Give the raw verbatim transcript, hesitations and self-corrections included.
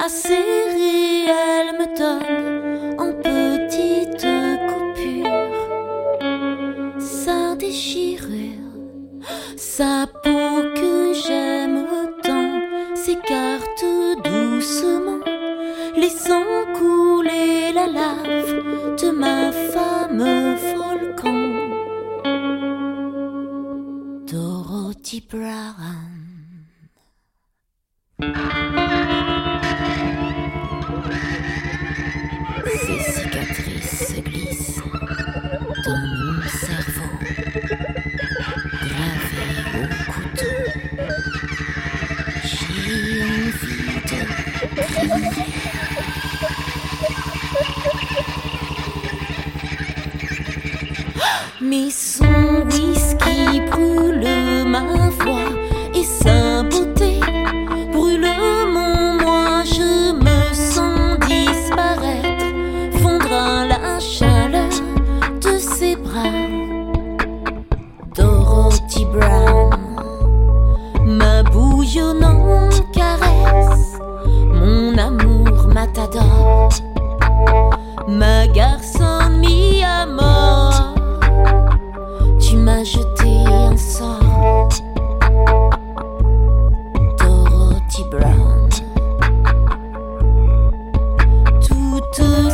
Ma céréale me donne en petites coupures sa déchirure, sa peau que j'aime tant s'écarte doucement, laissant couler la lave de ma femme volcan. Dorothy Brown. Ces cicatrices se glissent dans mon cerveau, gravées au couteau. J'ai envie de crier. Mais son whisky brûle ma voix et sa beauté brûle mon moi. Je me sens disparaître, fondre à la chaleur de ses bras. Dorothy Brown, ma bouillonnante caresse, mon amour matador, ma garçonne mis à mort. Tu m'as jeté un sort, Dorothy Brown. Toute